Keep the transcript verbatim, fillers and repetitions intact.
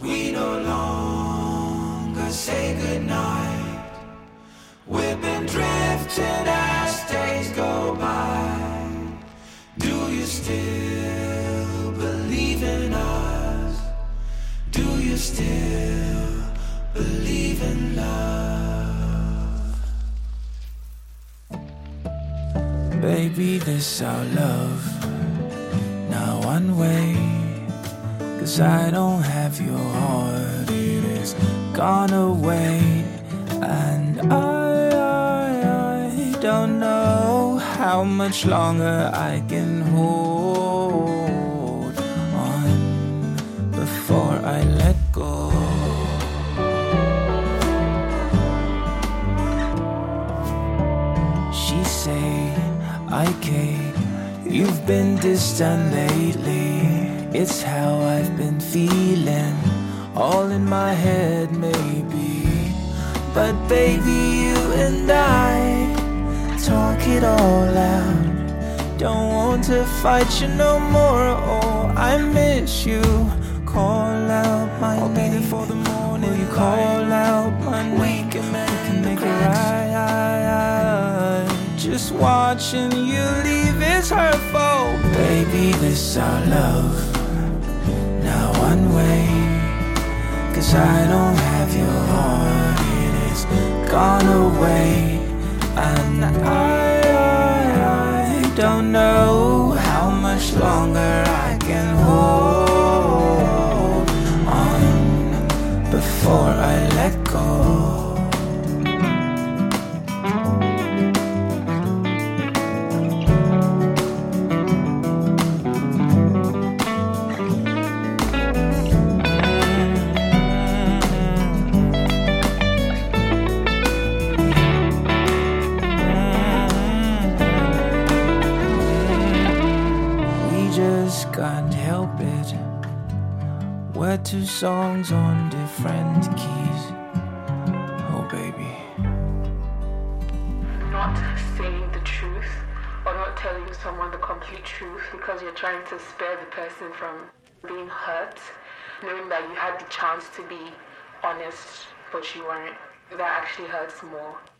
We no longer say goodnight. We've been drifting as days go by. Do you still believe in us? Do you still believe in love? Baby, this our love, not one way. 'Cause I don't have your heart, it is gone away. And I, I, I don't know how much longer I can hold on before I let go. She say, I can't, you've been distant lately. It's how I've been feeling, all in my head maybe. But baby, you and I talk it all out. Don't want to fight you no more. Oh, I miss you. Call out my I'll name. Be there for the morning. Will you call out my name? We can make, we can make it right. Just watching you leave is hurtful. Baby, this our love, not one way. 'Cause I don't have your heart, it is gone away. And I, I, I don't know how much longer I can hold on before I let go. Can't help it. We're two songs on different keys. Oh baby. Not saying the truth or not telling someone the complete truth because you're trying to spare the person from being hurt, knowing that you had the chance to be honest but you weren't, that actually hurts more.